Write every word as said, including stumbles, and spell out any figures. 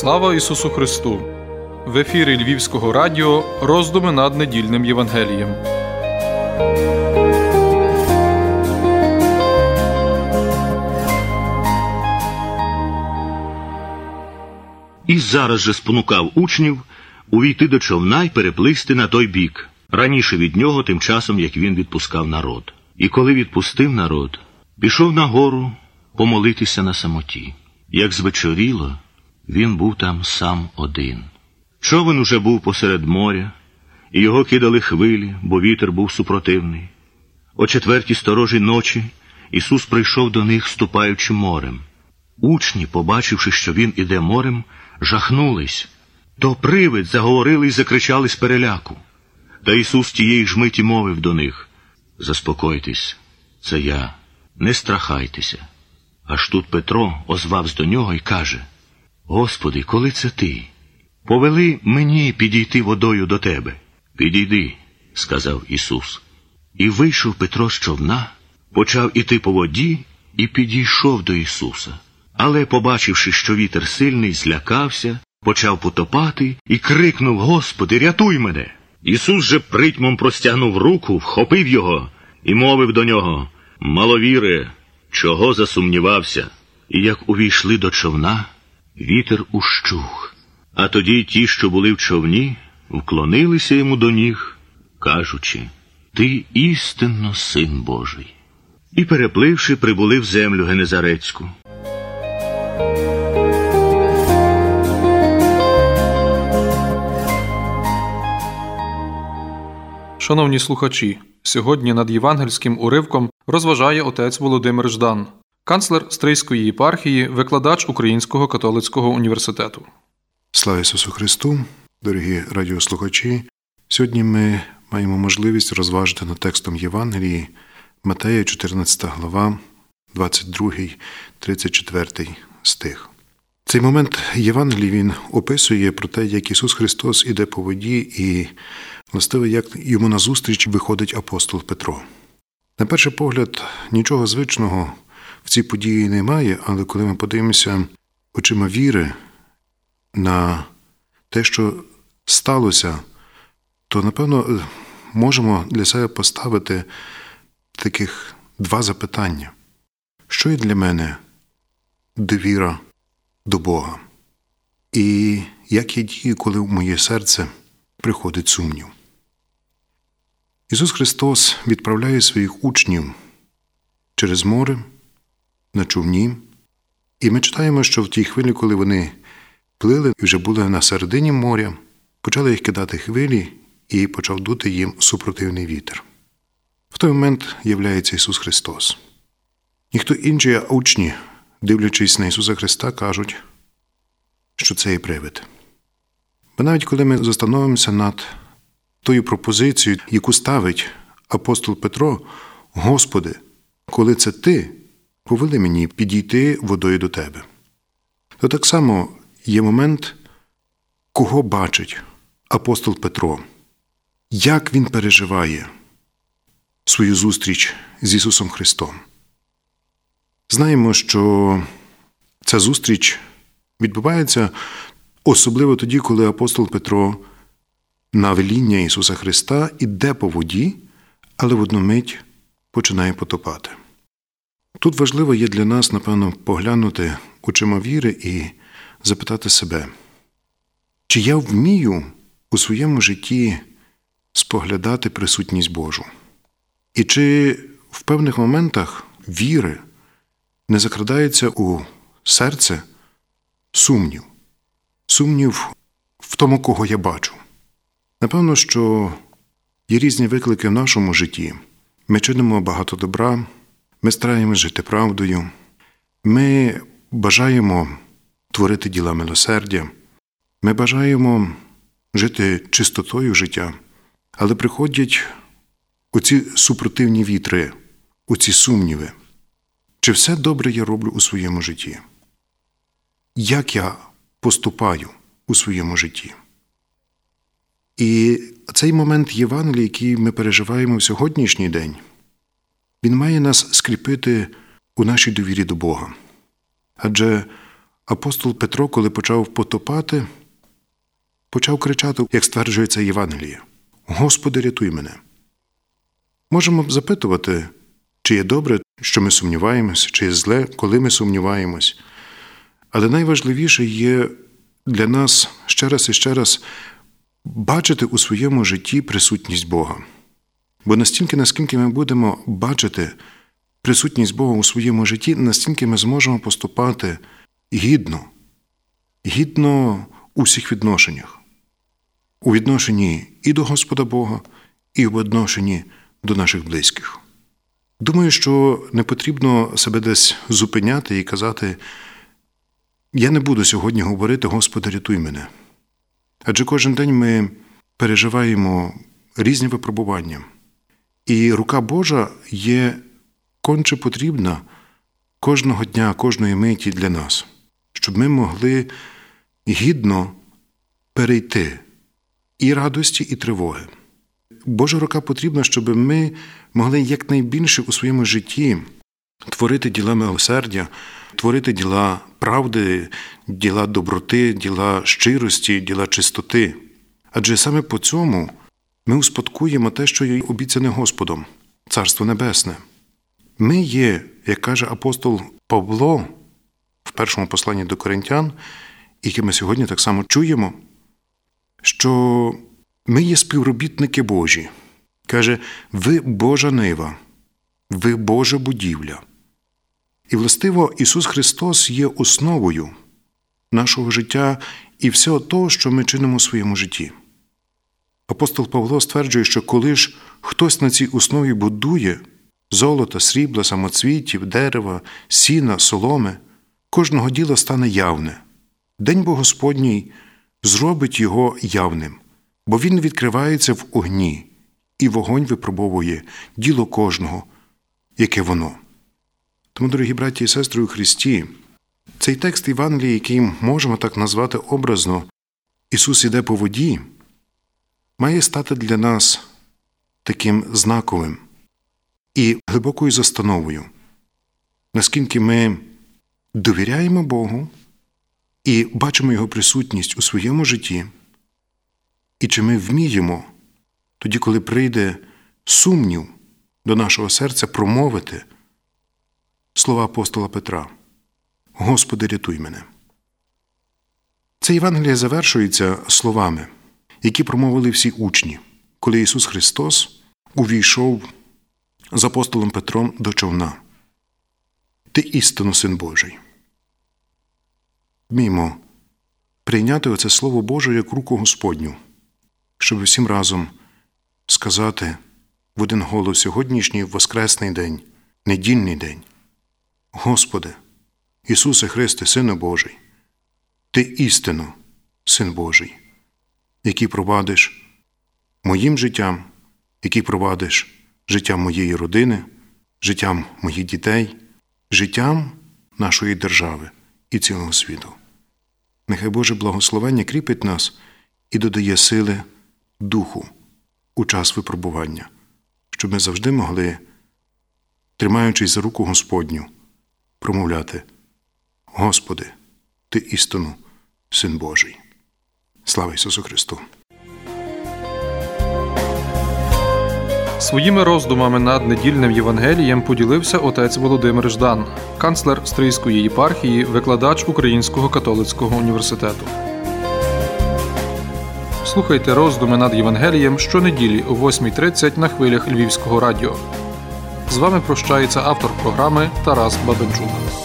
Слава Ісусу Христу! В ефірі Львівського радіо роздуми над недільним Євангелієм. І зараз же спонукав учнів увійти до човна й переплисти на той бік, раніше від нього, тим часом, як він відпускав народ. І коли відпустив народ, пішов на гору помолитися на самоті. Як звечоріло, він був там сам один. Човен уже був посеред моря, і його кидали хвилі, бо вітер був супротивний. О четвертій сторожій ночі Ісус прийшов до них, ступаючи морем. Учні, побачивши, що він іде морем, жахнулись. «То привид!» – заговорили й закричали з переляку. Та Ісус тієї ж миті мовив до них: «Заспокойтесь, це я, не страхайтеся». Аж тут Петро озвався до нього й каже: «Господи, коли це ти? Повели мені підійти водою до тебе». «Підійди», – сказав Ісус. І вийшов Петро з човна, почав іти по воді і підійшов до Ісуса. Але, побачивши, що вітер сильний, злякався, почав потопати і крикнув: «Господи, рятуй мене!» Ісус же притьмом простягнув руку, вхопив його і мовив до нього: «Маловіре, чого засумнівався?» І як увійшли до човна, вітер ущух. А тоді ті, що були в човні, вклонилися йому до ніг, кажучи: «Ти істинно Син Божий». І, перепливши, прибули в землю Генезарецьку. Шановні слухачі, сьогодні над євангельським уривком розважає отець Володимир Ждан, канцлер Стрийської єпархії, викладач Українського католицького університету. Слава Ісусу Христу! Дорогі радіослухачі! Сьогодні ми маємо можливість розважити над текстом Євангелії Матея, чотирнадцята глава, двадцять другий - тридцять четвертий стих. Цей момент Євангелії він описує про те, як Ісус Христос іде по воді і, властиво, як йому назустріч виходить апостол Петро. На перший погляд, нічого звичного в цій події немає, але коли ми подивимося очима віри на те, що сталося, то, напевно, можемо для себе поставити таких два запитання. Що є для мене довіра до Бога? І як я дію, коли в моє серце приходить сумнів? Ісус Христос відправляє своїх учнів через море, на човні, і ми читаємо, що в тій хвилі, коли вони плили і вже були на середині моря, почали їх кидати хвилі і почав дути їм супротивний вітер. В той момент являється Ісус Христос. Ніхто інший, а учні, дивлячись на Ісуса Христа, кажуть, що це є привид. Бо навіть коли ми застановимося над тою пропозицією, яку ставить апостол Петро: «Господи, коли це ти, повели мені підійти водою до тебе», то так само є момент, кого бачить апостол Петро, як він переживає свою зустріч з Ісусом Христом. Знаємо, що ця зустріч відбувається особливо тоді, коли апостол Петро на веління Ісуса Христа іде по воді, але в одну мить починає потопати. Тут важливо є для нас, напевно, поглянути очима віри і запитати себе, чи я вмію у своєму житті споглядати присутність Божу? І чи в певних моментах віри не закрадається у серце сумнів? Сумнів в тому, кого я бачу. Напевно, що є різні виклики в нашому житті. Ми чинимо багато добра, ми стараємося жити правдою, ми бажаємо творити діла милосердя, ми бажаємо жити чистотою життя, але приходять оці супротивні вітри, оці сумніви. Чи все добре я роблю у своєму житті? Як я поступаю у своєму житті? І цей момент Євангелії, який ми переживаємо в сьогоднішній день, він має нас скріпити у нашій довірі до Бога. Адже апостол Петро, коли почав потопати, почав кричати, як стверджується Євангеліє: «Господи, рятуй мене!» Можемо б запитувати, чи є добре, що ми сумніваємось, чи є зле, коли ми сумніваємось. Але найважливіше є для нас ще раз і ще раз бачити у своєму житті присутність Бога. Бо настільки, наскільки ми будемо бачити присутність Бога у своєму житті, настільки ми зможемо поступати гідно, гідно у всіх відношеннях. У відношенні і до Господа Бога, і в відношенні до наших близьких. Думаю, що не потрібно себе десь зупиняти і казати: «Я не буду сьогодні говорити, Господи, рятуй мене». Адже кожен день ми переживаємо різні випробування. І рука Божа є конче потрібна кожного дня, кожної миті для нас, щоб ми могли гідно перейти і радості, і тривоги. Божа рука потрібна, щоб ми могли якнайбільше у своєму житті творити діла милосердя, творити діла правди, діла доброти, діла щирості, діла чистоти. Адже саме по цьому ми успадкуємо те, що є обіцяне Господом – Царство Небесне. Ми є, як каже апостол Павло в першому посланні до Коринтян, яке ми сьогодні так само чуємо, що ми є співробітники Божі. Каже: «Ви Божа нива, ви Божа будівля». І, властиво, Ісус Христос є основою нашого життя і всього того, що ми чинимо у своєму житті. Апостол Павло стверджує, що коли ж хтось на цій основі будує золота, срібла, самоцвітів, дерева, сіна, соломи, кожного діла стане явне. День Бог Господній зробить його явним, бо він відкривається в огні, і вогонь випробовує діло кожного, яке воно. Тому, дорогі браті і сестри у Христі, цей текст Євангелії, який можемо так назвати образно «Ісус іде по воді», має стати для нас таким знаковим і глибокою застановою, наскільки ми довіряємо Богу і бачимо Його присутність у своєму житті, і чи ми вміємо, тоді, коли прийде сумнів до нашого серця, промовити слова апостола Петра: «Господи, рятуй мене». Це Євангеліє завершується словами, які промовили всі учні, коли Ісус Христос увійшов з апостолом Петром до човна: «Ти істинно Син Божий». Вміємо прийняти оце Слово Боже як руку Господню, щоб всім разом сказати в один голос сьогоднішній воскресний день, недільний день: «Господи, Ісусе Христе, Сину Божий, Ти істинно Син Божий, який провадиш моїм життям, який провадиш життям моєї родини, життям моїх дітей, життям нашої держави і цілого світу». Нехай Боже благословення кріпить нас і додає сили духу у час випробування, щоб ми завжди могли, тримаючись за руку Господню, промовляти: «Господи, Ти істинно Син Божий». Слава Ісусу Христу! Своїми роздумами над недільним Євангелієм поділився отець Володимир Ждан, канцлер Стрийської єпархії, викладач Українського католицького університету. Слухайте роздуми над Євангелієм щонеділі о восьмій тридцять на хвилях Львівського радіо. З вами прощається автор програми Тарас Бабенчук.